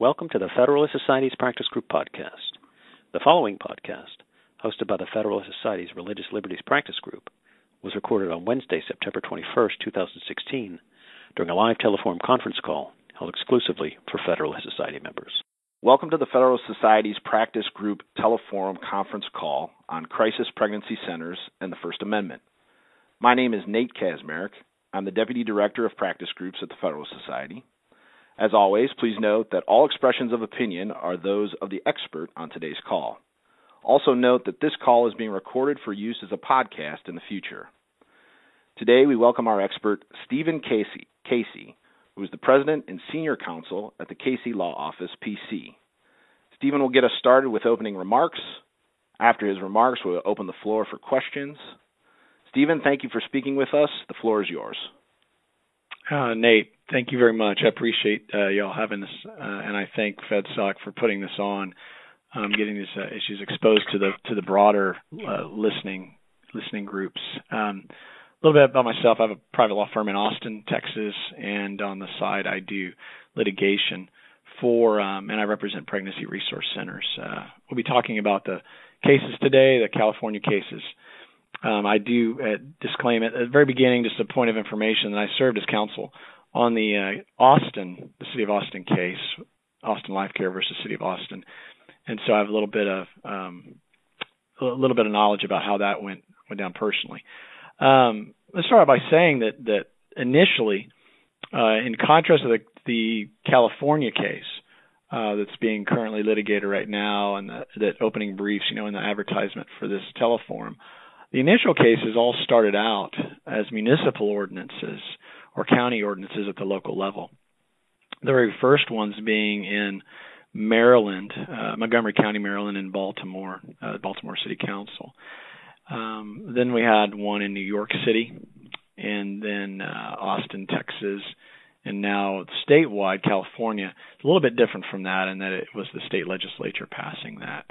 Welcome to the Federalist Society's Practice Group podcast. The following podcast, hosted by the Federalist Society's Religious Liberties Practice Group, was recorded on Wednesday, September 21st, 2016, during a live telephone conference call held exclusively for Federalist Society members. Welcome to the Federalist Society's Practice Group Teleforum conference call on crisis pregnancy centers and the First Amendment. My name is Nate Kazmarek. I'm the Deputy Director of Practice Groups at the Federalist Society. As always, please note that all expressions of opinion are those of the expert on today's call. Also note that this call is being recorded for use as a podcast in the future. Today we welcome our expert, Stephen Casey, who is the President and Senior Counsel at the Casey Law Office, PC. Stephen will get us started with opening remarks. After his remarks, we'll open the floor for questions. Stephen, thank you for speaking with us. The floor is yours. Nate, thank you very much. I appreciate y'all having this, and I thank FedSoc for putting this on, getting these issues exposed to the broader listening groups. A little bit about myself. I have a private law firm in Austin, Texas, and on the side I do litigation for, and I represent pregnancy resource centers. We'll be talking about the cases today, the California cases. I do disclaim at the very beginning, just a point of information, that I served as counsel on the City of Austin case, Austin Life Care versus City of Austin, and so I have a little bit of knowledge about how that went down personally. Let's start by saying that initially, in contrast to the California case that's being currently litigated right now, and that opening briefs, in the advertisement for this teleforum. The initial cases all started out as municipal ordinances or county ordinances at the local level. The very first ones being in Maryland, Montgomery County, Maryland, and Baltimore City Council. Then we had one in New York City, and then Austin, Texas, and now statewide California. It's a little bit different from that in that it was the state legislature passing that.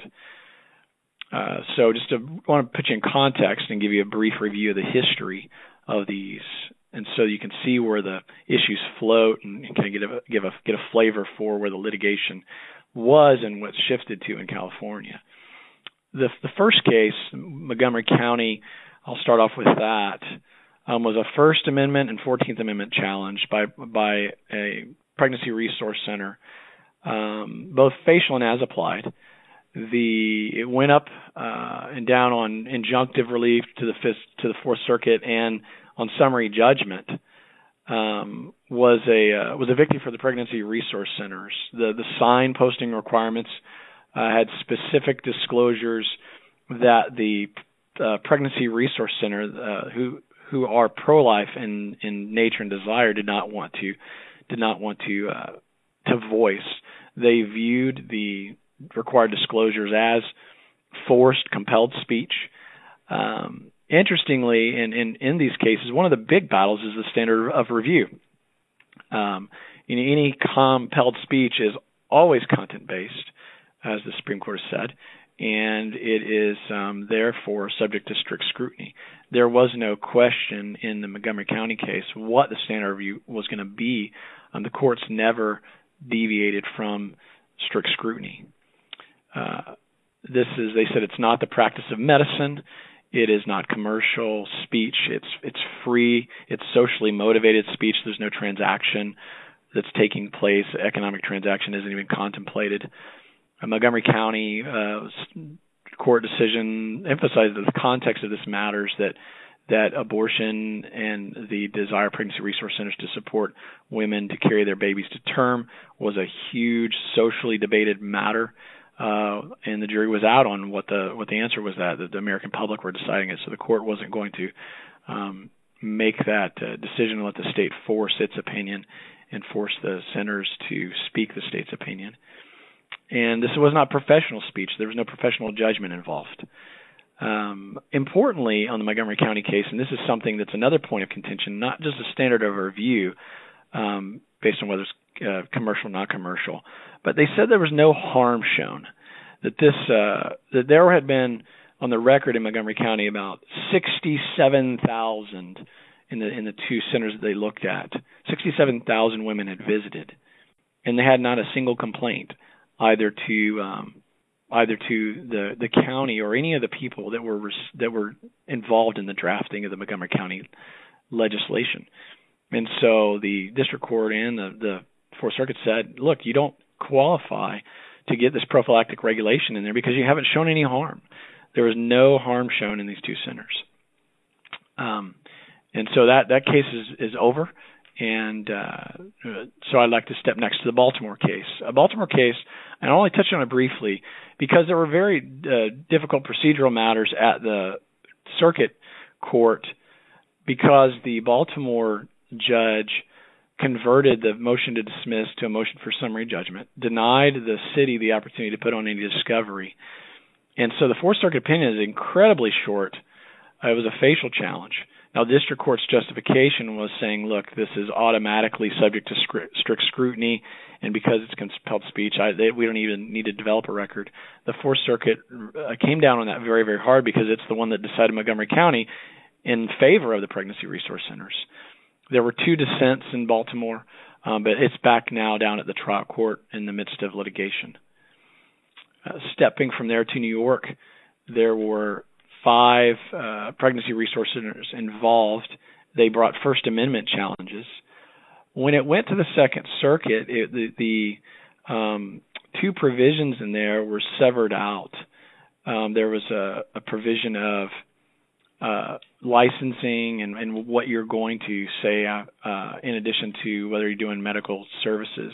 So just want to put you in context and give you a brief review of the history of these, and so you can see where the issues float and kind of get a flavor for where the litigation was and what's shifted to in California. The first case, Montgomery County, I'll start off with that, was a First Amendment and 14th Amendment challenge by a pregnancy resource center, both facial and as applied. It went up and down on injunctive relief to the Fourth Circuit, and on summary judgment was a victory for the pregnancy resource centers. The sign posting requirements had specific disclosures that the pregnancy resource center, who are pro-life in nature and desire, did not want to voice. They viewed the required disclosures as forced, compelled speech. Interestingly, in these cases, one of the big battles is the standard of review. Any compelled speech is always content-based, as the Supreme Court has said, and it is therefore subject to strict scrutiny. There was no question in the Montgomery County case what the standard of review was going to be. The courts never deviated from strict scrutiny. They said it's not the practice of medicine. It is not commercial speech. It's free. It's socially motivated speech. There's no transaction that's taking place. Economic transaction isn't even contemplated. Montgomery County court decision emphasized that the context of this matters, that abortion and the desire of pregnancy resource centers to support women to carry their babies to term was a huge socially debated matter. And the jury was out on what the answer was, that the American public were deciding it. So the court wasn't going to make that decision and let the state force its opinion and force the centers to speak the state's opinion. And this was not professional speech. There was no professional judgment involved. Importantly, on the Montgomery County case, and this is something that's another point of contention, not just a standard of review based on whether it's commercial or not commercial, but they said there was no harm shown, that there had been on the record in Montgomery County about 67,000 in the two centers that they looked at. 67,000 women had visited, and they had not a single complaint either to the county or any of the people that were involved in the drafting of the Montgomery County legislation. And so the district court and the Fourth Circuit said, look, you don't qualify to get this prophylactic regulation in there because you haven't shown any harm. There was no harm shown in these two centers. And so that case is over. And so I'd like to step next to the Baltimore case. A Baltimore case, and I'll only touch on it briefly, because there were very difficult procedural matters at the circuit court because the Baltimore judge converted the motion to dismiss to a motion for summary judgment, denied the city the opportunity to put on any discovery. And so the Fourth Circuit opinion is incredibly short. It was a facial challenge. Now, the district court's justification was saying, look, this is automatically subject to strict scrutiny, and because it's compelled speech, we don't even need to develop a record. The Fourth Circuit came down on that very, very hard because it's the one that decided Montgomery County in favor of the pregnancy resource centers. There were two dissents in Baltimore, but it's back now down at the trial court in the midst of litigation. Stepping from there to New York, there were 5 pregnancy resource centers involved. They brought First Amendment challenges. When it went to the Second Circuit, the 2 provisions in there were severed out. There was a provision of licensing and what you're going to say in addition to whether you're doing medical services.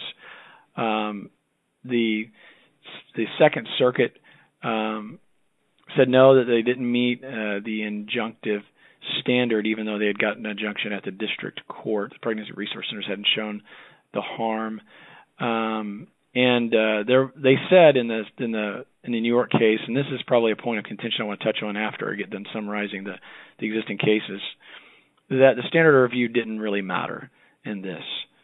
The Second Circuit said no, that they didn't meet the injunctive standard, even though they had gotten an injunction at the district court. The pregnancy resource centers hadn't shown the harm, and they said in the New York case, and this is probably a point of contention I want to touch on after I get done summarizing the existing cases, that the standard of review didn't really matter in this.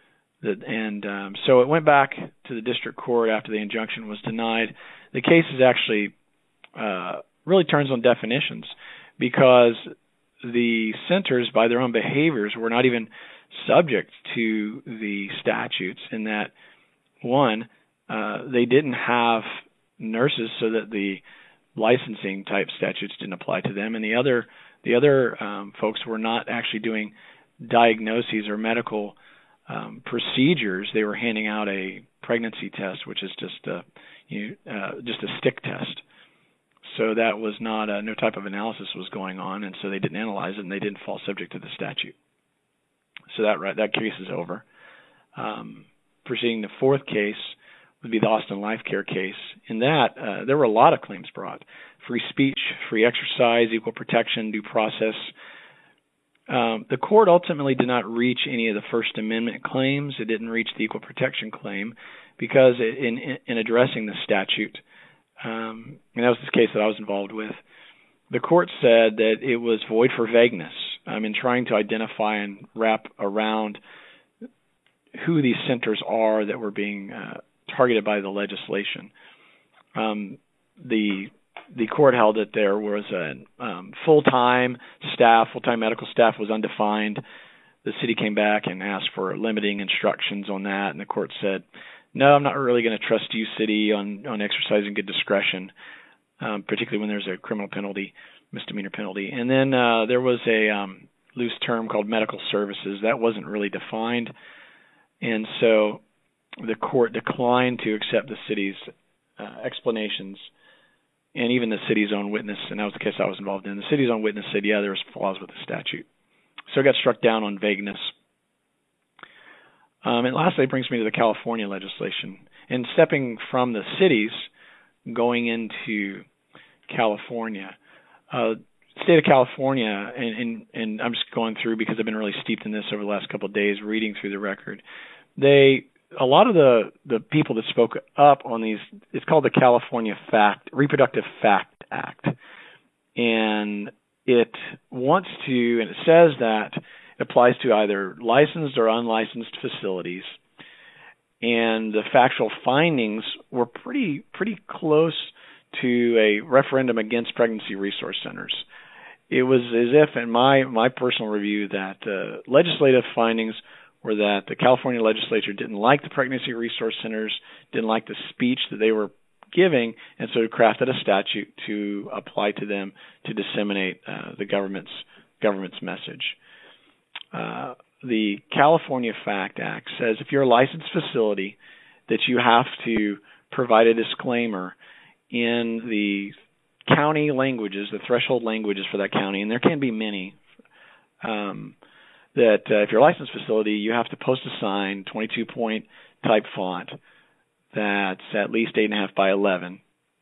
So it went back to the district court after the injunction was denied. The case is actually really turns on definitions, because the centers, by their own behaviors, were not even subject to the statutes, in that, one, they didn't have nurses, so that the licensing type statutes didn't apply to them, and the other folks were not actually doing diagnoses or medical procedures. They were handing out a pregnancy test, which is just a stick test. So that was not no type of analysis was going on, and so they didn't analyze it, and they didn't fall subject to the statute. So that case is over. Proceeding to fourth case would be the Austin Life Care case. In that, there were a lot of claims brought: free speech, free exercise, equal protection, due process. The court ultimately did not reach any of the First Amendment claims. It didn't reach the equal protection claim because in addressing the statute, and that was the case that I was involved with, the court said that it was void for vagueness in trying to identify and wrap around who these centers are that were being targeted by the legislation. The court held that there was a full-time medical staff was undefined. The city came back and asked for limiting instructions on that, and the court said, no, I'm not really going to trust you, city, on exercising good discretion, particularly when there's a criminal penalty, misdemeanor penalty. And then there was a loose term called medical services. That wasn't really defined, and so the court declined to accept the city's explanations, and even the city's own witness, and that was the case I was involved in. The city's own witness said, yeah, there's flaws with the statute. So it got struck down on vagueness. And lastly, it brings me to the California legislation. And stepping from the cities, going into California, state of California, and I'm just going through because I've been really steeped in this over the last couple of days, reading through the record. A lot of the people that spoke up on these, it's called the California Reproductive Fact Act. And it wants to, and it says that it applies to either licensed or unlicensed facilities. And the factual findings were pretty close to a referendum against pregnancy resource centers. It was as if, in my personal review, that legislative findings were that the California legislature didn't like the pregnancy resource centers, didn't like the speech that they were giving, and so crafted a statute to apply to them to disseminate the government's message. The California FACT Act says if you're a licensed facility that you have to provide a disclaimer in the county languages, the threshold languages for that county, and there can be many, that if you're a licensed facility, you have to post a sign, 22-point type font, that's at least 8.5 by 11,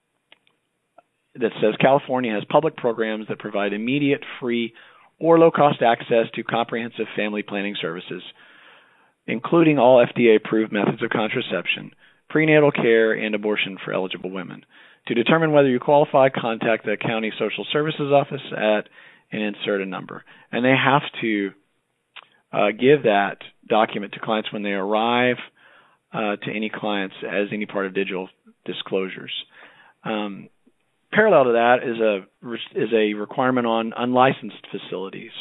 that says California has public programs that provide immediate, free, or low-cost access to comprehensive family planning services, including all FDA-approved methods of contraception, prenatal care, and abortion for eligible women. To determine whether you qualify, contact the county social services office at and insert a number. And they have to give that document to clients when they arrive to any clients as any part of digital disclosures. Parallel to that is a requirement on unlicensed facilities.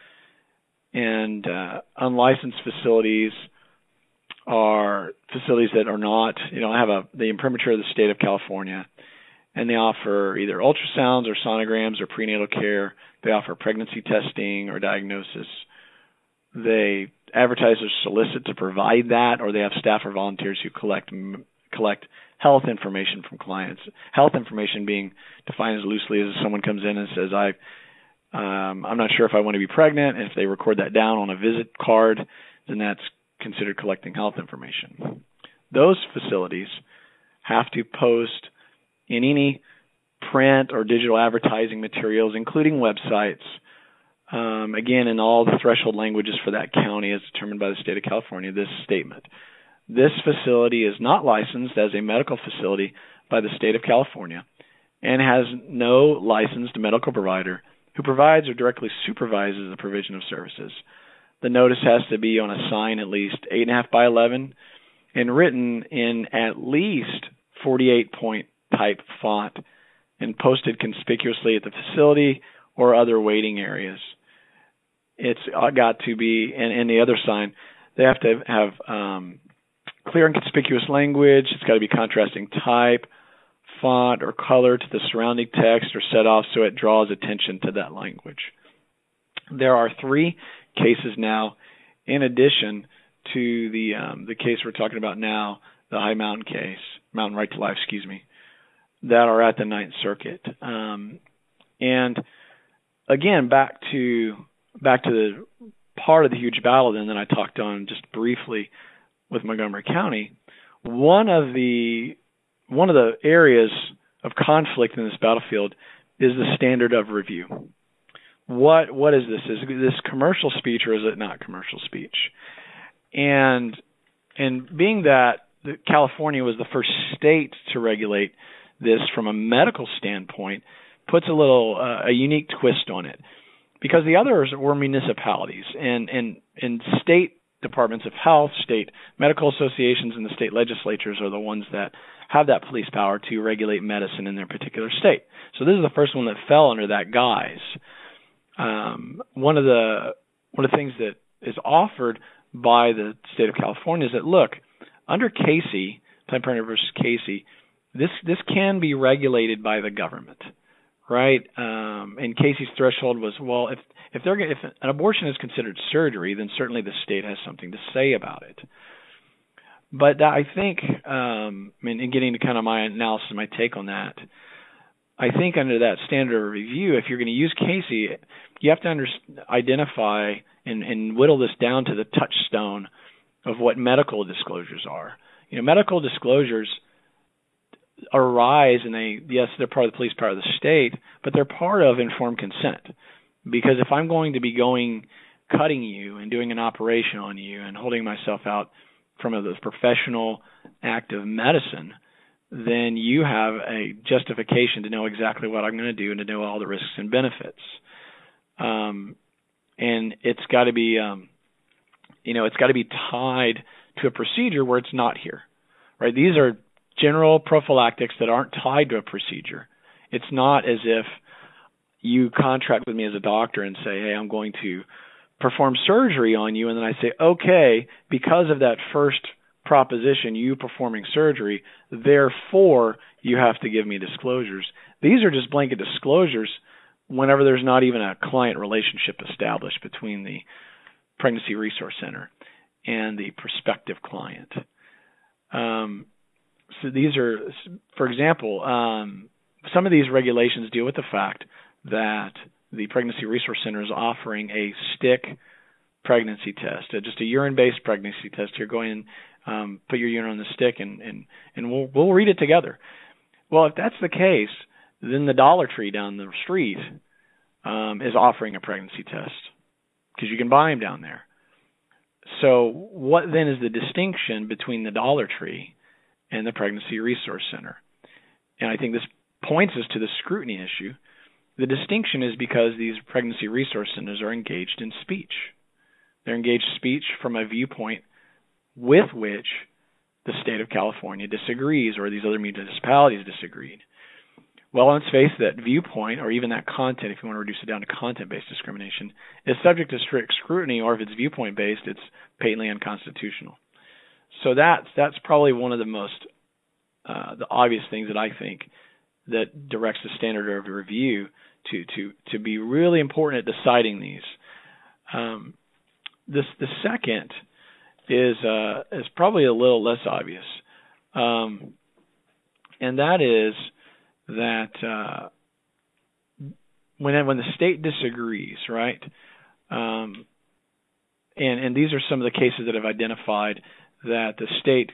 And unlicensed facilities are facilities that are not, have the imprimatur of the state of California, and they offer either ultrasounds or sonograms or prenatal care. They offer pregnancy testing or diagnosis. They advertise or solicit to provide that, or they have staff or volunteers who collect health information from clients. Health information being defined as loosely as if someone comes in and says, I'm not sure if I want to be pregnant, and if they record that down on a visit card, then that's considered collecting health information. Those facilities have to post in any print or digital advertising materials, including websites, again, in all the threshold languages for that county as determined by the state of California, this statement. This facility is not licensed as a medical facility by the state of California and has no licensed medical provider who provides or directly supervises the provision of services. The notice has to be on a sign at least 8.5 by 11 and written in at least 48-point type font and posted conspicuously at the facility or other waiting areas. It's got to be, and the other sign, they have to have clear and conspicuous language. It's got to be contrasting type, font, or color to the surrounding text, or set off so it draws attention to that language. There are 3 cases now, in addition to the case we're talking about now, the High Mountain case, Mountain Right to Life, that are at the Ninth Circuit. And again, back to the part of the huge battle then that I talked on just briefly with Montgomery County. One of the areas of conflict in this battlefield is the standard of review. What is this? Is this commercial speech or is it not commercial speech? And being that California was the first state to regulate this from a medical standpoint, puts a unique twist on it, because the others were municipalities and state departments of health, state medical associations, and the state legislatures are the ones that have that police power to regulate medicine in their particular state. So this is the first one that fell under that guise. One of the things that is offered by the state of California is that, look, under Casey, Planned Parenthood versus Casey, this can be regulated by the government, right? And Casey's threshold was, well, if an abortion is considered surgery, then certainly the state has something to say about it. But I think, in getting to kind of my analysis, my take on that, I think under that standard of review, if you're going to use Casey, you have to identify and whittle this down to the touchstone of what medical disclosures are. Medical disclosures arise, and they're part of the police power of the state, but they're part of informed consent. Because if I'm going to be cutting you and doing an operation on you and holding myself out from a professional act of medicine, then you have a justification to know exactly what I'm going to do and to know all the risks and benefits. And it's got to be, it's got to be tied to a procedure where it's not here, right? These are general prophylactics that aren't tied to a procedure. It's not as if you contract with me as a doctor and say, hey, I'm going to perform surgery on you, and then I say, okay, because of that first proposition, you performing surgery, therefore you have to give me disclosures. These are just blanket disclosures whenever there's not even a client relationship established between the Pregnancy Resource Center and the prospective client. So these are, for example, some of these regulations deal with the fact that the Pregnancy Resource Center is offering a stick pregnancy test, just a urine-based pregnancy test. You're going and put your urine on the stick, and we'll read it together. Well, if that's the case, then the Dollar Tree down the street is offering a pregnancy test because you can buy them down there. So what then is the distinction between the Dollar Tree and the Pregnancy Resource Center? And I think this points us to the scrutiny issue. The distinction is because these Pregnancy Resource Centers are engaged in speech. They're engaged in speech from a viewpoint with which the state of California disagrees, or these other municipalities disagreed. Well, let's face that viewpoint, or even that content, if you want to reduce it down to content-based discrimination, is subject to strict scrutiny, or if it's viewpoint-based, it's patently unconstitutional. So that's probably one of the most the obvious things that I think that directs the standard of review to be really important at deciding these. The second is probably a little less obvious, and that is that when the state disagrees, right? And these are some of the cases that I've identified that the state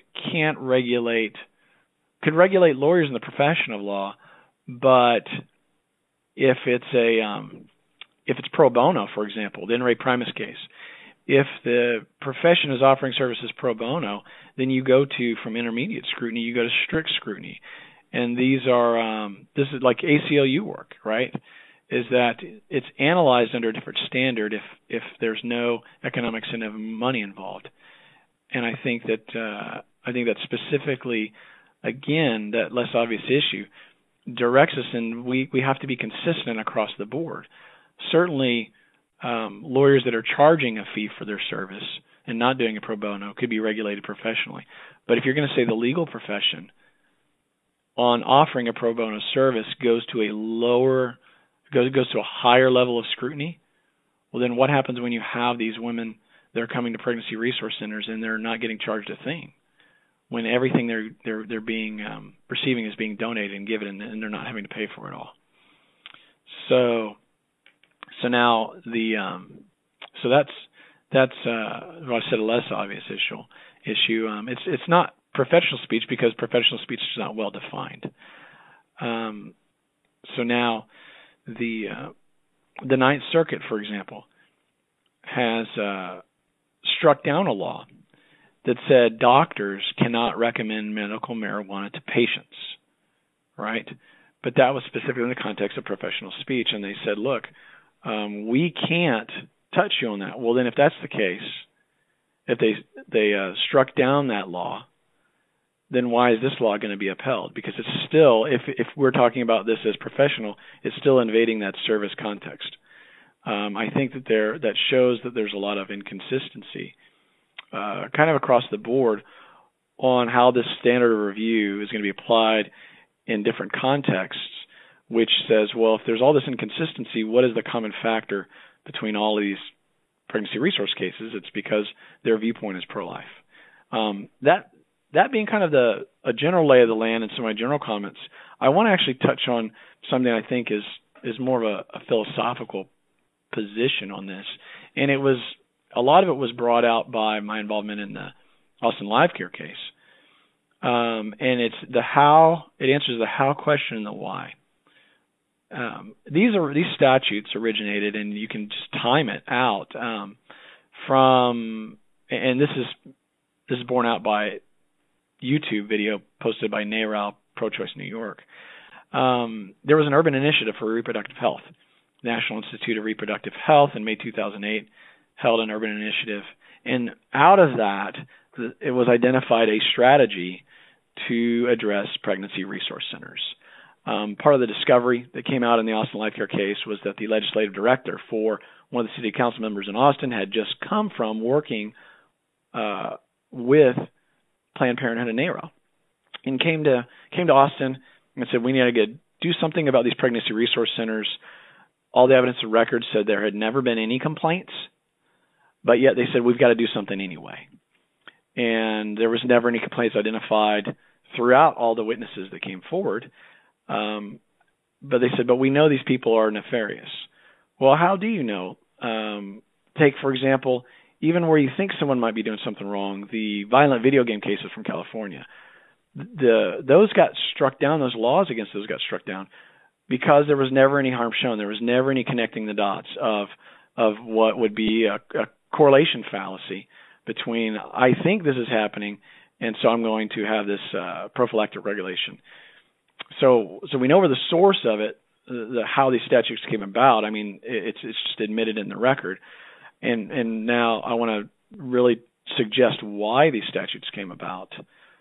could regulate lawyers in the profession of law, but if it's pro bono, for example, the In Re Primis case, if the profession is offering services pro bono, then you go from intermediate scrutiny, you go to strict scrutiny. And these are this is like ACLU work, right? Is that it's analyzed under a different standard if there's no economic incentive of money involved. And I think that specifically, again, that less obvious issue directs us, and we have to be consistent across the board. Certainly, lawyers that are charging a fee for their service and not doing a pro bono could be regulated professionally. But if you're going to say the legal profession on offering a pro bono service goes to a higher level of scrutiny, well, then what happens when you have these women that are coming to Pregnancy Resource Centers and they're not getting charged a thing, when everything they're being receiving is being donated and given, and they're not having to pay for it all? So now so that's what I said, a less obvious issue. It's not professional speech because professional speech is not well defined. So now the Ninth Circuit, for example, has struck down a law that said doctors cannot recommend medical marijuana to patients, right? But that was specifically in the context of professional speech, and they said, look, we can't touch you on that. Well, then if that's the case, if they struck down that law, then why is this law going to be upheld? Because it's still, if we're talking about this as professional, it's still invading that service context. I think that shows that there's a lot of inconsistency kind of across the board on how this standard of review is going to be applied in different contexts, which says, well, if there's all this inconsistency, what is the common factor between all of these pregnancy resource cases? It's because their viewpoint is pro-life. That being kind of a general lay of the land and some of my general comments, I want to actually touch on something I think is more of a philosophical position on this. And a lot of it was brought out by my involvement in the Austin Live Care case. And it answers the how question and the why. These statutes originated, and you can just time it out from, and this is borne out by YouTube video posted by NARAL Pro-Choice New York. There was an urban initiative for reproductive health. National Institute of Reproductive Health in May 2008 held an urban initiative, and out of that, it was identified a strategy to address pregnancy resource centers. Part of the discovery that came out in the Austin Life Care case was that the legislative director for one of the city council members in Austin had just come from working with Planned Parenthood and NARAL, and came to Austin and said, we need to do something about these pregnancy resource centers. All the evidence of record said there had never been any complaints, but yet they said, we've got to do something anyway. And there was never any complaints identified throughout all the witnesses that came forward. But they said, but we know these people are nefarious. Well, how do you know? Take, for example, even where you think someone might be doing something wrong, the violent video game cases from California. Those got struck down, those laws against those got struck down because there was never any harm shown. There was never any connecting the dots of what would be a correlation fallacy between I think this is happening, and so I'm going to have this prophylactic regulation. So we know where the source of it, how these statutes came about. I mean, it's just admitted in the record, and now I want to really suggest why these statutes came about.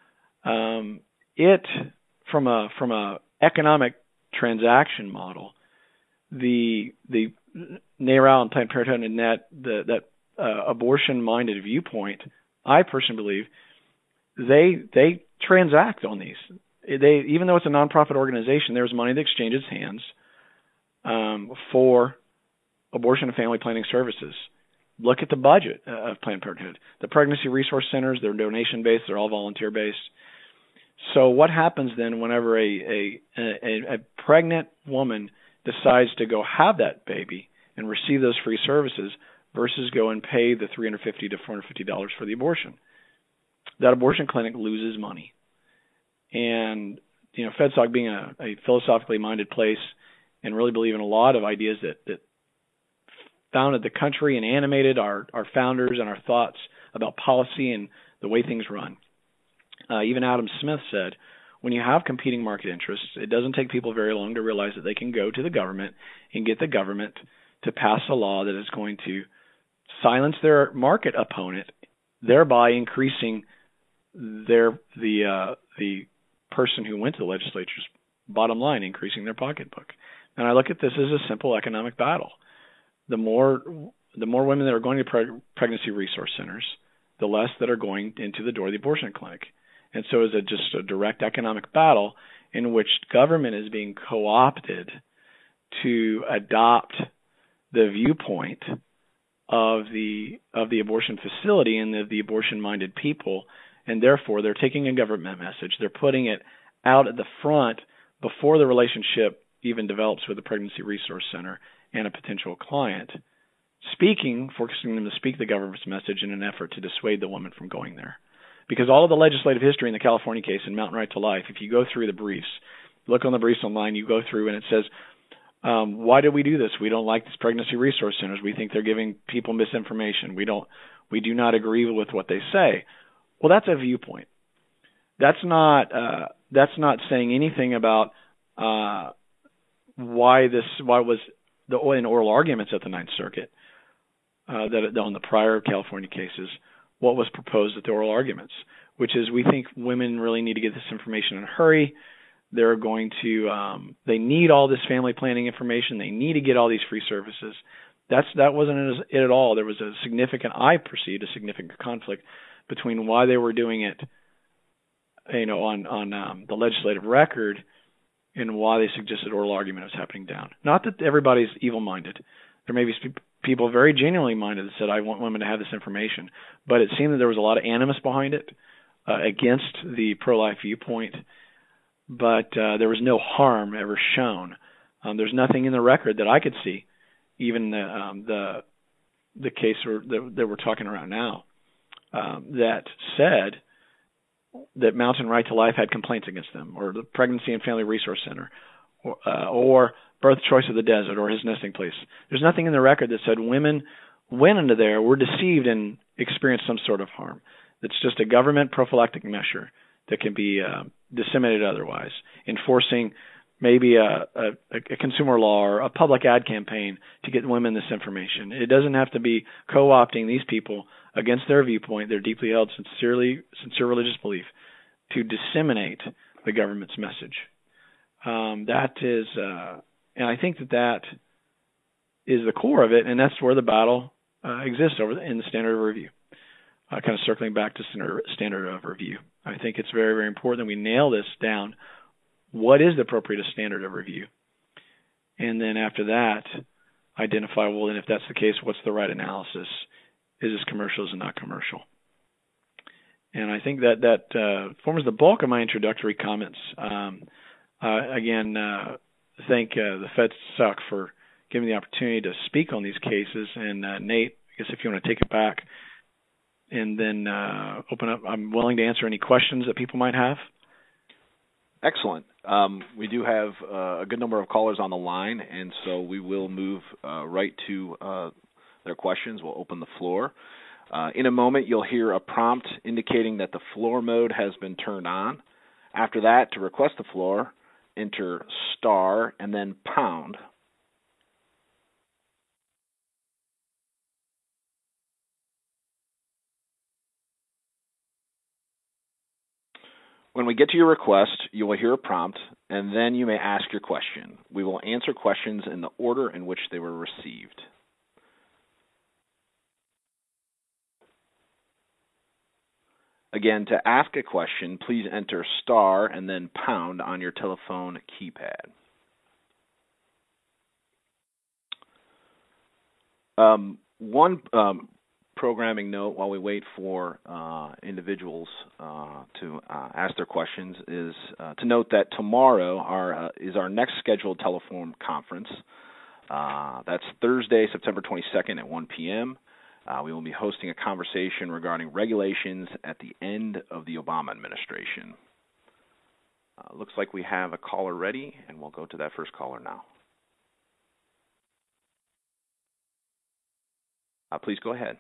From a economic transaction model, the NARAL and Planned Parenthood and that abortion-minded viewpoint, I personally believe they transact on these. Even though it's a nonprofit organization, there's money that exchanges hands for abortion and family planning services. Look at the budget of Planned Parenthood. The pregnancy resource centers, they're donation-based, they're all volunteer-based. So what happens then whenever a pregnant woman decides to go have that baby and receive those free services versus go and pay the $350 to $450 for the abortion? That abortion clinic loses money. And, FedSoc being a philosophically minded place and really believe in a lot of ideas that founded the country and animated our founders and our thoughts about policy and the way things run. Even Adam Smith said, when you have competing market interests, it doesn't take people very long to realize that they can go to the government and get the government to pass a law that is going to silence their market opponent, thereby increasing the person who went to the legislature's bottom line, increasing their pocketbook. And I look at this as a simple economic battle. The more women that are going to pregnancy resource centers, the less that are going into the door of the abortion clinic. And so it's just a direct economic battle in which government is being co-opted to adopt the viewpoint of the abortion facility and the abortion-minded people, and therefore they're taking a government message. They're putting it out at the front before the relationship even develops with the pregnancy resource center and a potential client, forcing them to speak the government's message in an effort to dissuade the woman from going there. Because all of the legislative history in the California case in Mountain Right to Life, if you go through the briefs, look on the briefs online, you go through and it says, why do we do this? We don't like these pregnancy resource centers. We think they're giving people misinformation. We do not agree with what they say. Well, that's a viewpoint. That's not saying anything about why was in oral arguments at the Ninth Circuit that on the prior California cases, what was proposed at the oral arguments, which is we think women really need to get this information in a hurry. They're going to they need all this family planning information. They need to get all these free services. That wasn't it at all. There was I perceived a significant conflict between why they were doing it, on the legislative record, and why they suggested oral argument was happening down. Not that everybody's evil-minded. There may be people very genuinely minded that said, I want women to have this information. But it seemed that there was a lot of animus behind it against the pro-life viewpoint. But there was no harm ever shown. There's nothing in the record that I could see, even the case that we're talking about now, that said that Mountain Right to Life had complaints against them, or the Pregnancy and Family Resource Center, or Birth Choice of the Desert, or his nesting place. There's nothing in the record that said women went into there, were deceived, and experienced some sort of harm. It's just a government prophylactic measure that can be disseminated otherwise, enforcing maybe a consumer law or a public ad campaign to get women this information. It doesn't have to be co-opting these people against their viewpoint, their deeply held sincere religious belief, to disseminate the government's message. That is, and I think that is the core of it, and that's where the battle exists in the standard of review. Kind of circling back to standard of review. I think it's very, very important that we nail this down. What is the appropriate standard of review? And then after that, identify, well, then if that's the case, what's the right analysis? Is this commercial? Is it not commercial? And I think that forms the bulk of my introductory comments. Again, thank the FedSuc for giving me the opportunity to speak on these cases. And Nate, I guess if you want to take it back and then open up, I'm willing to answer any questions that people might have. Excellent. We do have a good number of callers on the line, and so we will move right to their questions. We'll open the floor. In a moment, you'll hear a prompt indicating that the floor mode has been turned on. After that, to request the floor, enter star and then pound. When we get to your request, you will hear a prompt, and then you may ask your question. We will answer questions in the order in which they were received. Again, to ask a question, please enter star and then pound on your telephone keypad. One programming note while we wait for individuals to ask their questions is to note that tomorrow is our next scheduled telephone conference. That's Thursday, September 22nd at 1 p.m. We will be hosting a conversation regarding regulations at the end of the Obama administration. Looks like we have a caller ready, and we'll go to that first caller now. Please go ahead.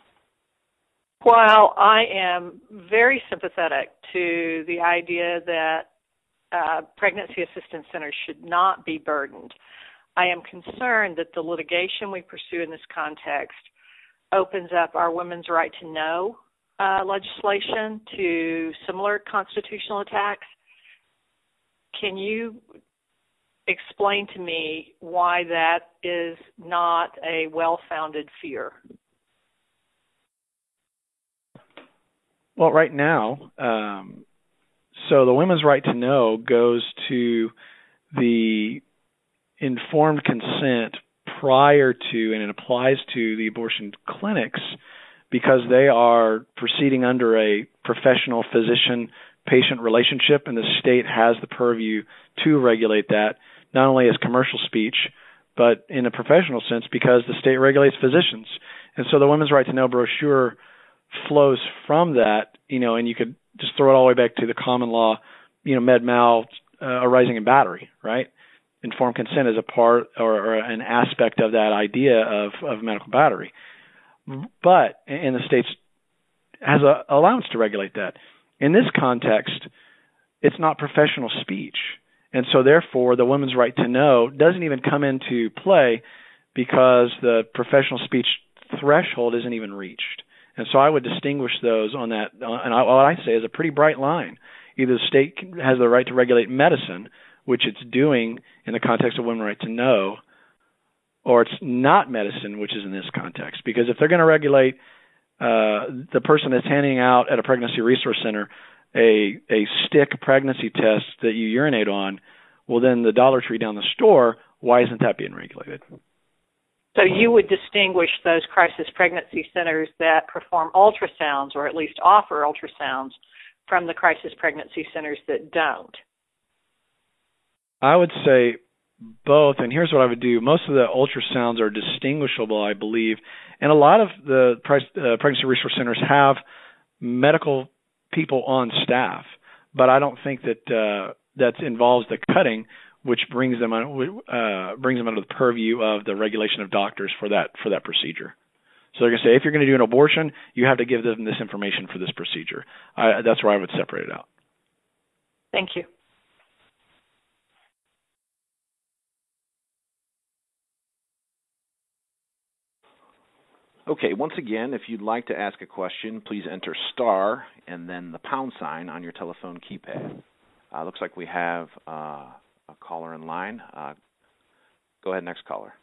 While I am very sympathetic to the idea that pregnancy assistance centers should not be burdened, I am concerned that the litigation we pursue in this context opens up our women's right to know legislation to similar constitutional attacks. Can you explain to me why that is not a well-founded fear? Well, right now, so the women's right to know goes to the informed consent prior to, and it applies to the abortion clinics because they are proceeding under a professional physician-patient relationship, and the state has the purview to regulate that, not only as commercial speech, but in a professional sense because the state regulates physicians. And so the women's right to know brochure flows from that, and you could just throw it all the way back to the common law, med mal arising in battery, right? Informed consent is a part or an aspect of that idea of medical battery. But, and the state has an allowance to regulate that. In this context, it's not professional speech. And so therefore, the women's right to know doesn't even come into play because the professional speech threshold isn't even reached. And so I would distinguish those on that. And what I say is a pretty bright line. Either the state has the right to regulate medicine, which it's doing in the context of women's right to know, or it's not medicine, which is in this context. Because if they're going to regulate the person that's handing out at a pregnancy resource center a stick pregnancy test that you urinate on, well, then the Dollar Tree down the store, why isn't that being regulated? So you would distinguish those crisis pregnancy centers that perform ultrasounds or at least offer ultrasounds from the crisis pregnancy centers that don't? I would say both, and here's what I would do. Most of the ultrasounds are distinguishable, I believe, and a lot of the pregnancy resource centers have medical people on staff, but I don't think that involves the cutting, which brings them under the purview of the regulation of doctors for that procedure. So they're going to say, if you're going to do an abortion, you have to give them this information for this procedure. That's where I would separate it out. Thank you. Okay, once again, if you'd like to ask a question, please enter star and then the pound sign on your telephone keypad. Looks like we have a caller in line. Go ahead, next caller.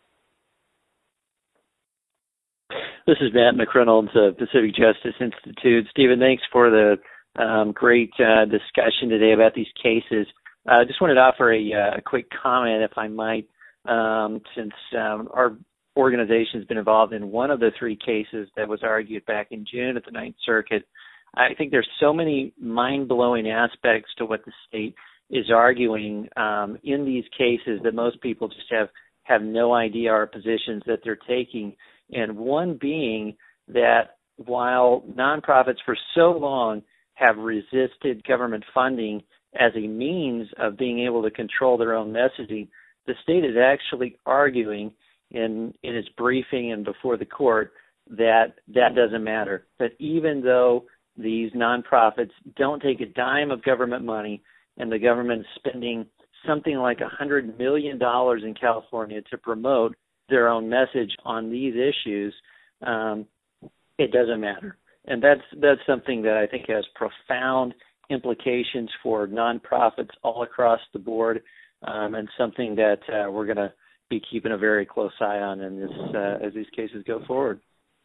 This is Matt McReynolds of Pacific Justice Institute. Stephen, thanks for the great discussion today about these cases. I just wanted to offer a quick comment, if I might, since our organization has been involved in one of the three cases that was argued back in June at the Ninth Circuit. I think there's so many mind-blowing aspects to what the state is arguing in these cases that most people just have no idea our positions that they're taking. And one being that while nonprofits for so long have resisted government funding as a means of being able to control their own messaging, the state is actually arguing in its briefing and before the court that doesn't matter, that even though these nonprofits don't take a dime of government money and the government is spending something like $100 million in California to promote their own message on these issues, it doesn't matter. And that's something that I think has profound implications for nonprofits all across the board, and something that we're going to be keeping a very close eye on in this as these cases go forward.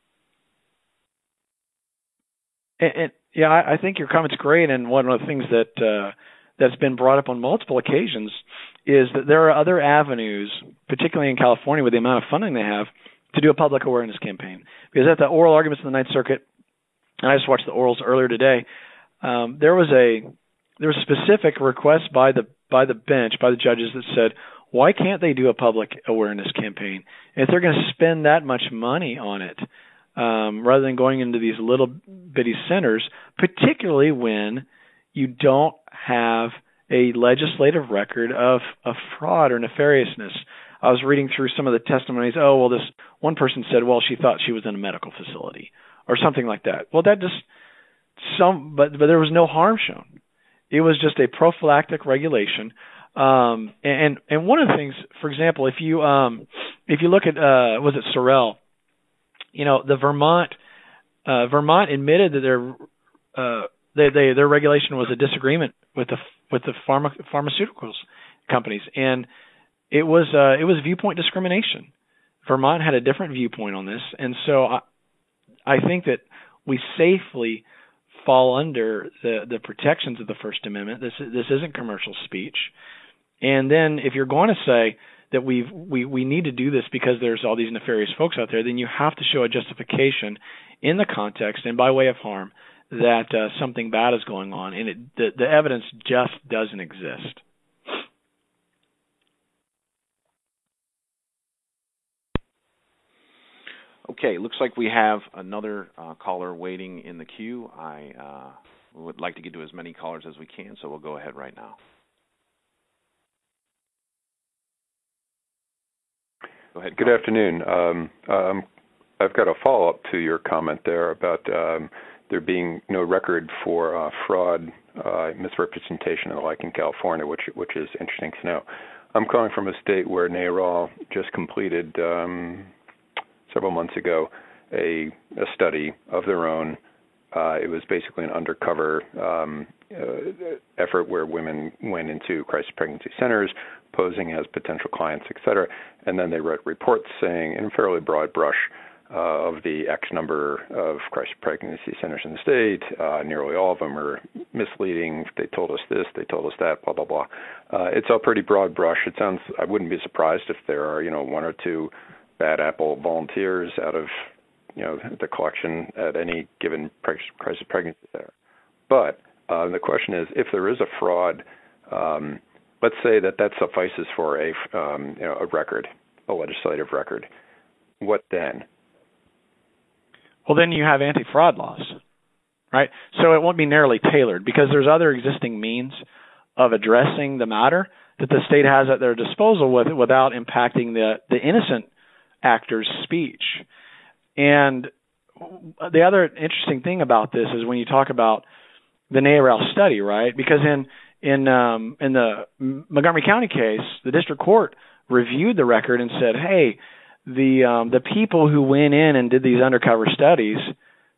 And yeah, I think your comment's great. And one of the things that's been brought up on multiple occasions is that there are other avenues, particularly in California with the amount of funding they have, to do a public awareness campaign. Because at the oral arguments in the Ninth Circuit, and I just watched the orals earlier today, there was a specific request by the bench, by the judges, that said, why can't they do a public awareness campaign? And if they're going to spend that much money on it, rather than going into these little bitty centers, particularly when you don't have a legislative record of fraud or nefariousness. I was reading through some of the testimonies. Oh, well, this one person said, well, she thought she was in a medical facility or something like that. Well, that just but there was no harm shown. It was just a prophylactic regulation. And one of the things, for example, if you look at was it Sorrell? The Vermont admitted that their regulation was a disagreement with the pharmaceuticals companies, and it was viewpoint discrimination. Vermont had a different viewpoint on this, and so I think that we safely fall under the protections of the First Amendment. This isn't commercial speech. And then if you're going to say that we need to do this because there's all these nefarious folks out there, then you have to show a justification in the context and by way of harm that something bad is going on, and the evidence just doesn't exist. Okay, looks like we have another caller waiting in the queue. I would like to get to as many callers as we can, so we'll go ahead right now. Go ahead. Good afternoon. I've got a follow-up to your comment there about there being no record for fraud, misrepresentation, and the like in California, which is interesting to know. I'm calling from a state where NARAL just completed several months ago a study of their own. It was basically an undercover effort where women went into crisis pregnancy centers, posing as potential clients, et cetera, and then they wrote reports saying, in a fairly broad brush, of the X number of crisis pregnancy centers in the state, nearly all of them are misleading. They told us this, they told us that, blah, blah, blah. It's a pretty broad brush. It sounds, I wouldn't be surprised if there are, one or two bad apple volunteers out of, the collection at any given crisis pregnancy center. But the question is, if there is a fraud, let's say that suffices for a record, a legislative record. What then? Well, then you have anti-fraud laws, right? So it won't be narrowly tailored because there's other existing means of addressing the matter that the state has at their disposal without impacting the innocent actor's speech. And the other interesting thing about this is when you talk about the NARAL study, right? Because in the Montgomery County case, the district court reviewed the record and said, hey, the people who went in and did these undercover studies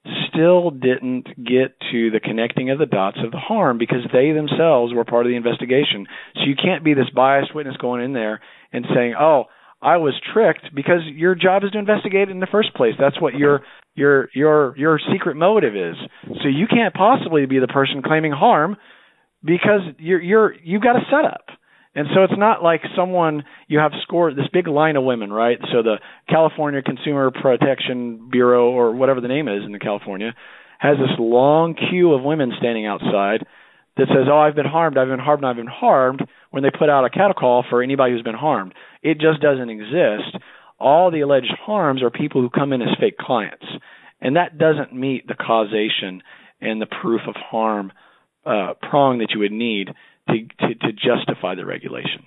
still didn't get to the connecting of the dots of the harm because they themselves were part of the investigation. So you can't be this biased witness going in there and saying, oh, I was tricked, because your job is to investigate it in the first place. That's what your secret motive is. So you can't possibly be the person claiming harm because you've got a setup. And so it's not like someone, you have scored this big line of women, right? So the California Consumer Protection Bureau, or whatever the name is in California, has this long queue of women standing outside that says, oh, I've been harmed, when they put out a cattle call for anybody who's been harmed. It just doesn't exist. All the alleged harms are people who come in as fake clients. And that doesn't meet the causation and the proof of harm prong that you would need to justify the regulation.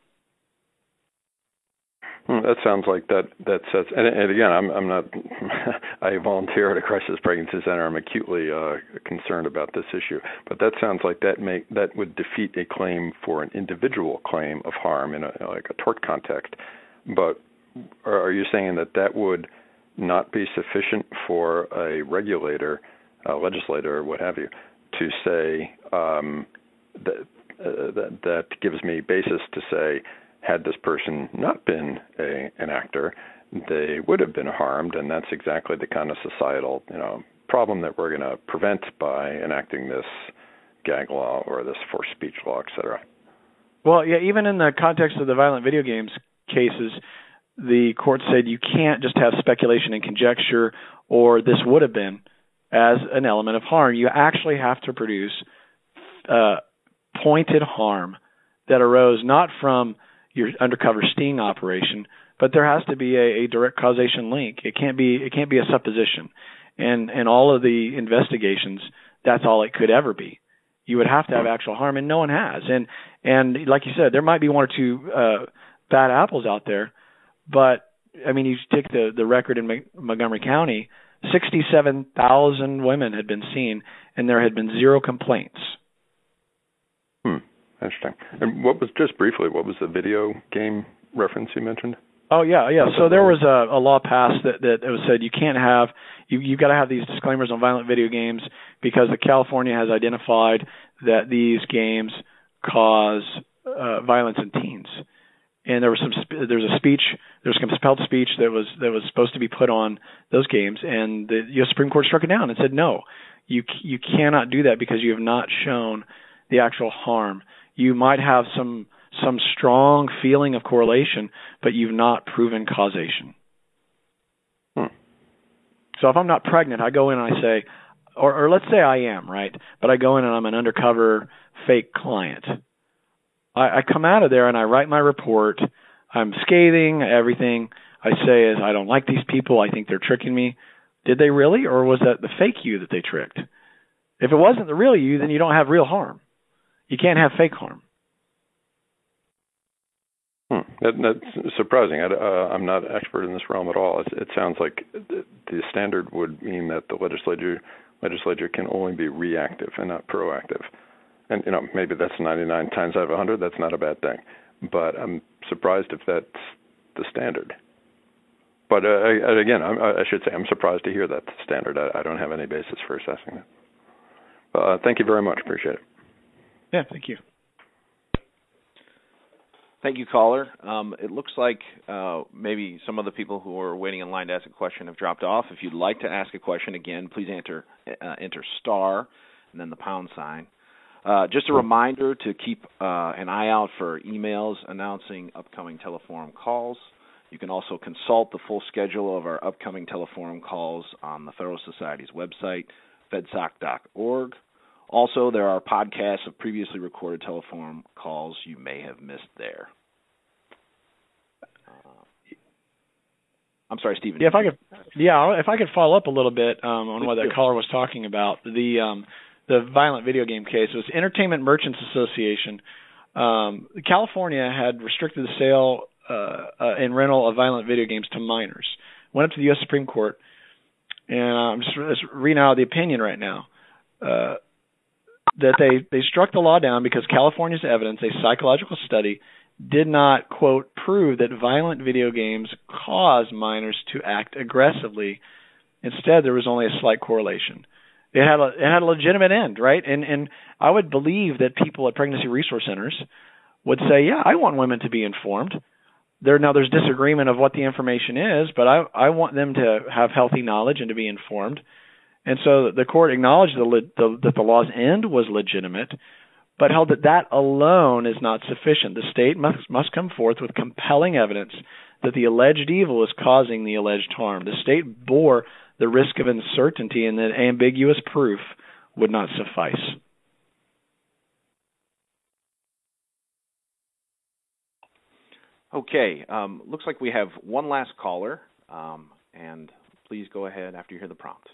That sounds like that sets. And again, I'm not. I volunteer at a crisis pregnancy center. I'm acutely concerned about this issue. But that sounds like that would defeat a claim for an individual claim of harm in a tort context. But are you saying that would not be sufficient for a regulator, a legislator, or what have you, to say that gives me basis to say, had this person not been an actor, they would have been harmed, and that's exactly the kind of societal problem that we're going to prevent by enacting this gag law or this forced speech law, et cetera. Well, yeah, even in the context of the violent video games cases, the court said you can't just have speculation and conjecture or this would have been as an element of harm. You actually have to produce pointed harm that arose not from your undercover sting operation, but there has to be a direct causation link. It can't be a supposition. And all of the investigations, that's all it could ever be. You would have to have actual harm, and no one has. And like you said, there might be one or two bad apples out there, but I mean, you take the record in Montgomery County, 67,000 women had been seen, and there had been 0 complaints. Interesting. And what was the video game reference you mentioned? Oh, yeah. So there was a law passed that said you can't have, you've got to have these disclaimers on violent video games because California has identified that these games cause violence in teens. And there was compelled speech that was supposed to be put on those games, and the U.S. Supreme Court struck it down and said, no, you cannot do that because you have not shown the actual harm. You might have some strong feeling of correlation, but you've not proven causation. So if I'm not pregnant, I go in and I say, or let's say I am, right? But I go in and I'm an undercover fake client. I come out of there and I write my report. I'm scathing. Everything I say is, I don't like these people. I think they're tricking me. Did they really, or was that the fake you that they tricked? If it wasn't the real you, then you don't have real harm. You can't have fake harm. That's surprising. I'm not an expert in this realm at all. It sounds like the standard would mean that the legislature can only be reactive and not proactive. And maybe that's 99 times out of 100. That's not a bad thing. But I'm surprised if that's the standard. But again, I should say I'm surprised to hear that's the standard. I don't have any basis for assessing that. Thank you very much. Appreciate it. Yeah, thank you. Thank you, caller. It looks like maybe some of the people who are waiting in line to ask a question have dropped off. If you'd like to ask a question, again, please enter star and then the pound sign. Just a reminder to keep an eye out for emails announcing upcoming teleforum calls. You can also consult the full schedule of our upcoming teleforum calls on the Federalist Society's website, fedsoc.org. Also, there are podcasts of previously recorded teleforum calls you may have missed there. I'm sorry, Stephen. Yeah, if I could follow up a little bit on what that caller was talking about. The violent video game case was Entertainment Merchants Association. California had restricted the sale and rental of violent video games to minors. Went up to the U.S. Supreme Court, and I'm just reading out the opinion right now. That they struck the law down because California's evidence, a psychological study, did not, quote, prove that violent video games cause minors to act aggressively Instead, there was only a slight correlation. It had a legitimate end, right? And I would believe that people at pregnancy resource centers would say, yeah, I want women to be informed. There's disagreement of what the information is, but I want them to have healthy knowledge and to be informed. And so the court acknowledged that the law's end was legitimate, but held that alone is not sufficient. The state must come forth with compelling evidence that the alleged evil is causing the alleged harm. The state bore the risk of uncertainty, and that ambiguous proof would not suffice. Okay, looks like we have one last caller, and please go ahead after you hear the prompt.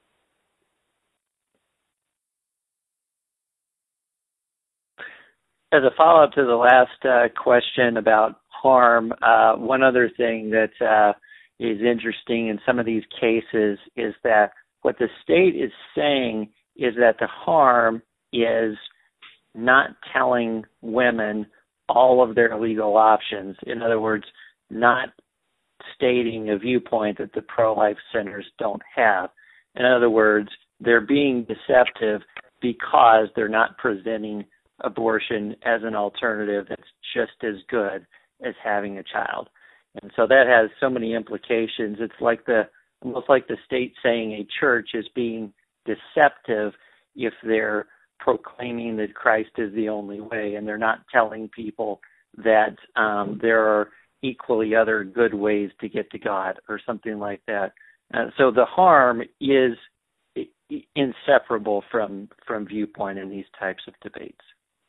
As a follow-up to the last question about harm, one other thing that is interesting in some of these cases is that what the state is saying is that the harm is not telling women all of their legal options. In other words, not stating a viewpoint that the pro-life centers don't have. In other words, they're being deceptive because they're not presenting abortion as an alternative that's just as good as having a child. And so that has so many implications. It's like almost like the state saying a church is being deceptive if they're proclaiming that Christ is the only way, and they're not telling people that there are equally other good ways to get to God or something like that. So the harm is inseparable from viewpoint in these types of debates.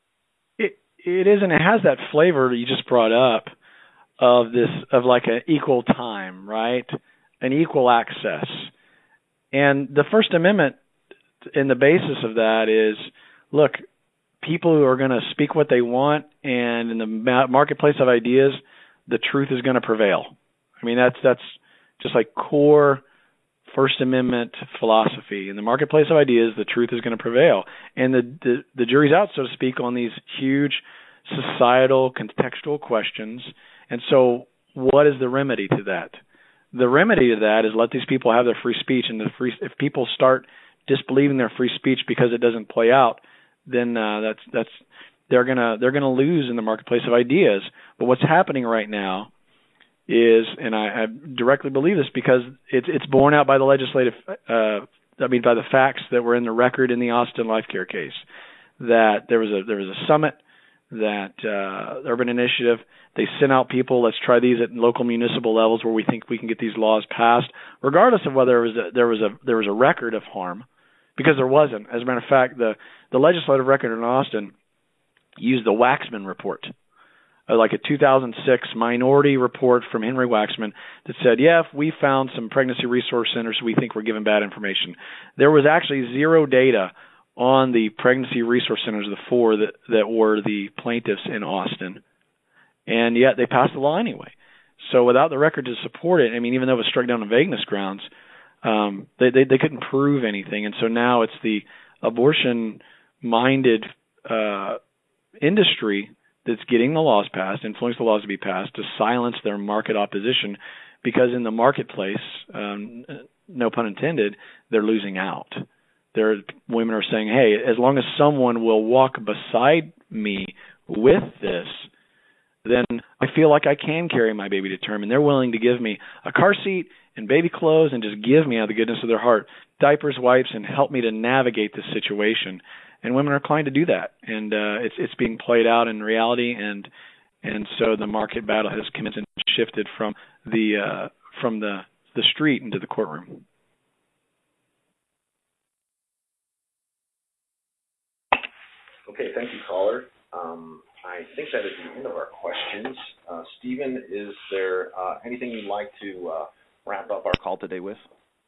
It is, and it has that flavor you just brought up of like an equal time, right? An equal access. And the First Amendment, in the basis of that is, look, people who are going to speak what they want, and in the marketplace of ideas, the truth is going to prevail. I mean, that's just like core First Amendment philosophy. In the marketplace of ideas, the truth is going to prevail. And the jury's out, so to speak, on these huge societal, contextual questions. And so what is the remedy to that? The remedy to that is let these people have their free speech, and if people start disbelieving their free speech because it doesn't play out, then they're gonna lose in the marketplace of ideas. But what's happening right now is, and I directly believe this because it's borne out by the legislative, by the facts that were in the record in the Austin Life Care case, that there was a summit, that Urban Initiative, they sent out people, let's try these at local municipal levels where we think we can get these laws passed, regardless of whether there was a record of harm, because there wasn't. As a matter of fact, the legislative record in Austin used the Waxman report, like a 2006 minority report from Henry Waxman that said, yeah, if we found some pregnancy resource centers, we think we're giving bad information. There was actually zero data on the pregnancy resource centers, the four that were the plaintiffs in Austin, and yet they passed the law anyway. So without the record to support it, I mean, even though it was struck down on vagueness grounds, they couldn't prove anything. And so now it's the abortion-minded industry that's getting the laws passed, influence the laws to be passed, to silence their market opposition, because in the marketplace, no pun intended, they're losing out. Women are saying, hey, as long as someone will walk beside me with this, then I feel like I can carry my baby to term. And they're willing to give me a car seat and baby clothes and just give me out of the goodness of their heart diapers, wipes, and help me to navigate this situation. And women are inclined to do that. And it's being played out in reality. And so the market battle has commenced and shifted from the street into the courtroom. Okay, thank you, caller. I think that is the end of our questions. Stephen, is there anything you'd like to wrap up our call today with?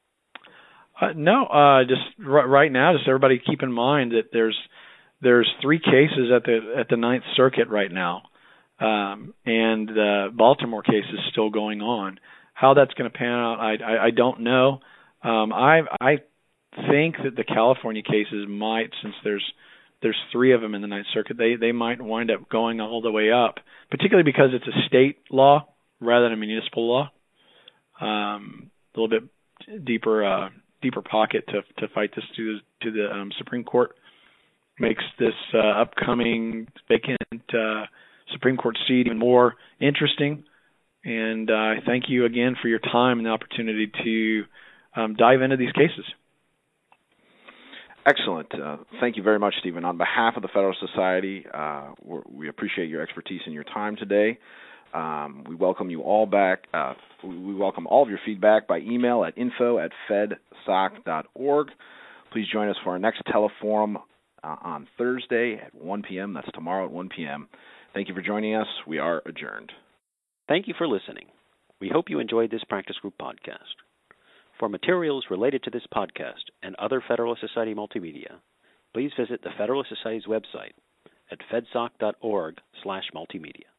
No, just right now, just everybody keep in mind that there's three cases at the Ninth Circuit right now, and the Baltimore case is still going on. How that's going to pan out, I don't know. I think that the California cases might, since there's three of them in the Ninth Circuit, they might wind up going all the way up, particularly because it's a state law rather than a municipal law. A little bit deeper pocket to fight this to the Supreme Court. Makes this upcoming vacant Supreme Court seat even more interesting. And I thank you again for your time and the opportunity to dive into these cases. Excellent. Thank you very much, Stephen. On behalf of the Federalist Society, we appreciate your expertise and your time today. We welcome you all back. We welcome all of your feedback by email at info@fedsoc.org. Please join us for our next teleforum on Thursday at 1 p.m. That's tomorrow at 1 p.m. Thank you for joining us. We are adjourned. Thank you for listening. We hope you enjoyed this practice group podcast. For materials related to this podcast and other Federalist Society multimedia, please visit the Federalist Society's website at fedsoc.org/multimedia.